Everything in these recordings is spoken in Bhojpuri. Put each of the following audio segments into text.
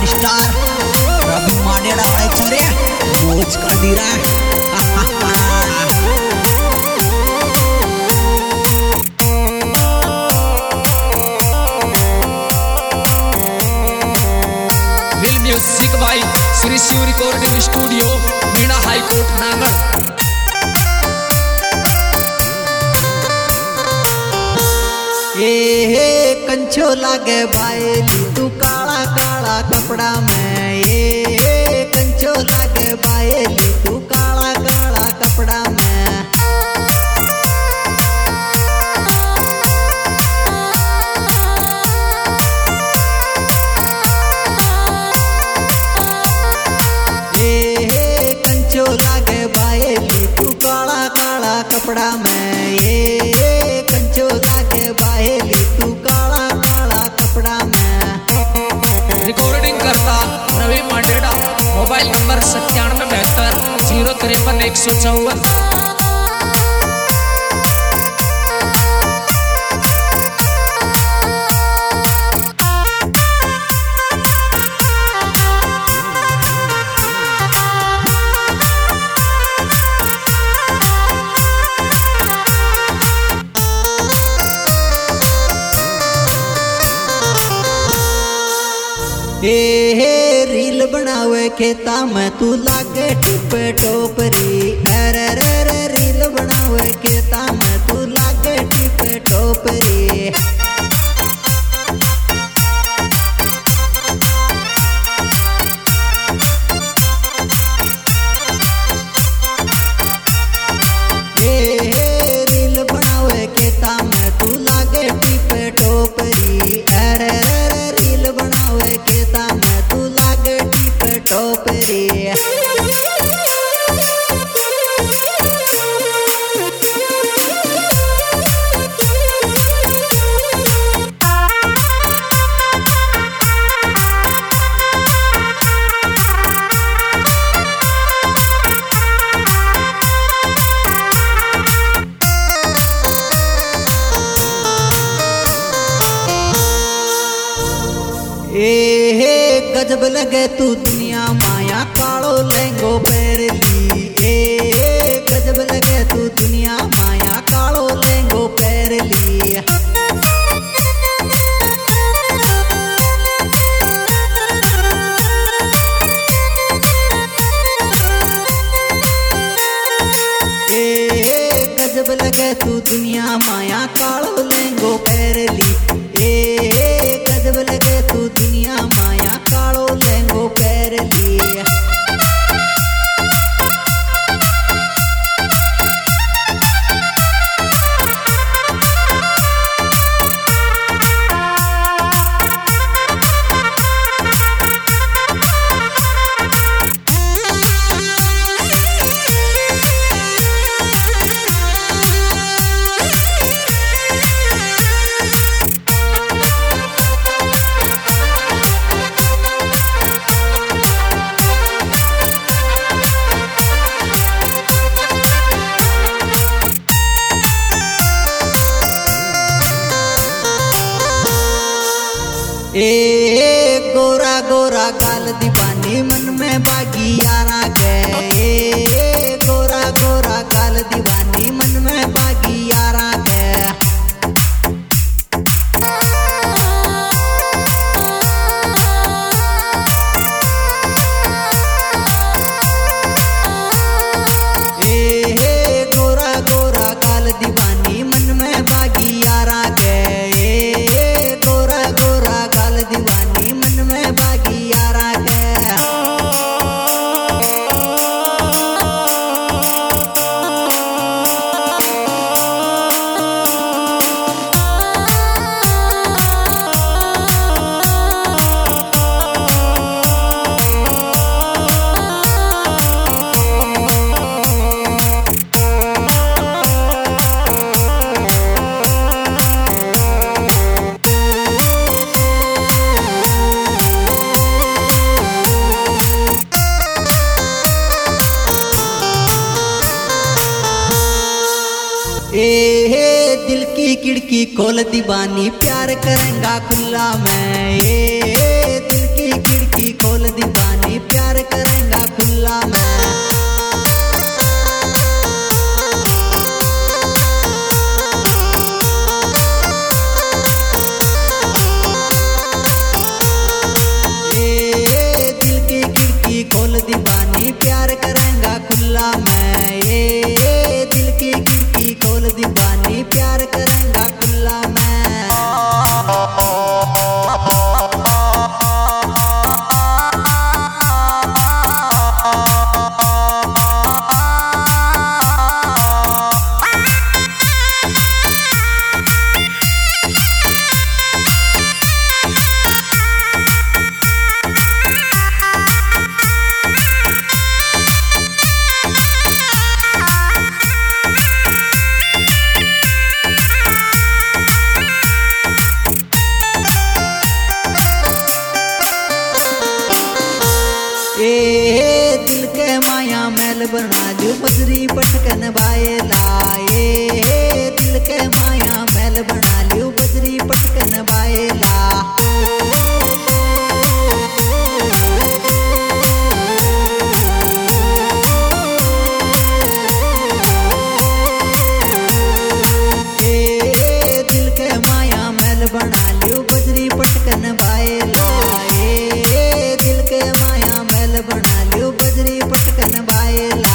स्टार रवि मांडेड़ा भाई चले मोज कर दी रहा। विल music by Shri Shiv recording studio Meena high court नागढ़। ये कंचो लागे बायली तू काला काला कपड़ा में, ये कंचो लागे बायली तू काला काला कपड़ा में। ये कंचो लागे बायली तू काला काला कपड़ा में, ये कंचो लागे बाहेली तू काला काला कपड़ा में। रिकॉर्डिंग करता रवि मांडेड़ा, मोबाइल नंबर 9772 053 154। हे रील बनावे खेता में तू लागे टिपे टोपरी, अरे रे रे रील बनावे खेता में तू लागे टिपे टोपरी। हे रील बनावे खेता में तू लागे टिपे टोपरी, अरे रे रे रील बनावे खेता में तू लागे टिपे टोपरी। ए गजब लगे तू दुनिया माया कालो लहंगो पैर ली, ए गजब लगे तू दुनिया माया कालो लहंगो पैर ली। ए गजब लगे तू दुनिया माया कालो लहंगो पैर ली, ए गजब लगे तू दुनिया माया कालो लहंगो पैर ली। ए गोरा गोरा गाल दीवानी मन में बागी यारा गए, ए गोरा गोरा गाल दीवानी मन में बागी यारा गए। ए गोरा गोरा गाल दीवानी मन में बागी यारा गए, ए गोरा गोरा गाल दीवानी मन में बागी यारा गए। ए दिल की खिड़की खोल दीवानी प्यार करेंगा खुला मैं, ए दिल की खिड़की खोल दी पानी प्यार करेंगा खुला मैं। दिल की खिड़की खोल दी पानी प्यार करेंगा खुला मैं। ये दिल की खिड़की खोल दी पानी प्यार करेंगा खुला मैं। दिल के माया मैल बना दू बजरी पटकन बायला। दिल के माया मैल बना लू बजरी पटकन बायला। दिल के माया मैल बना लू बजरी पटकन बायला। दिल के माया मैल बना लू बजरी पटकन बायला।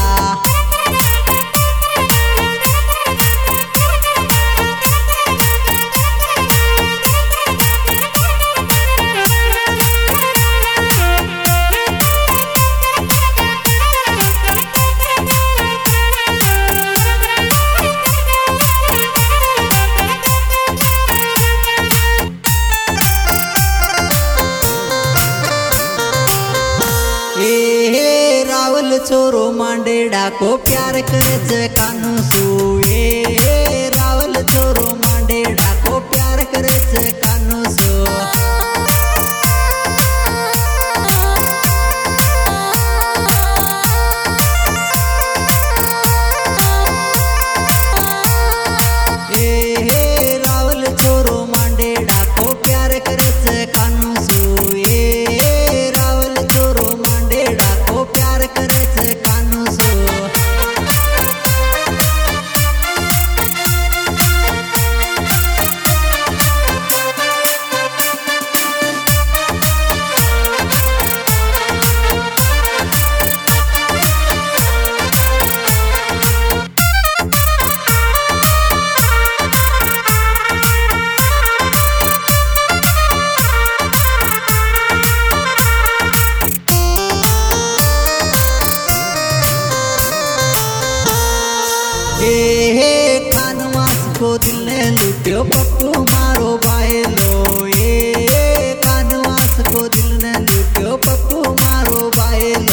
रावल छोरो मांडेड़ा को प्यार करे छे कानू सू। रावल छोरो मांडेड़ा को प्यार करे छे कानू सू। रावल छोरो मांडेड़ा को प्यार करे छे कानू सू। रावल छोरो मांडेड़ा को प्यार करे छे कानू सू। कानवास को दिल ने लूट्यो पप्पू मारो बायलो। कानवास को दिल ने लूट्यो पप्पू मारो बायलो।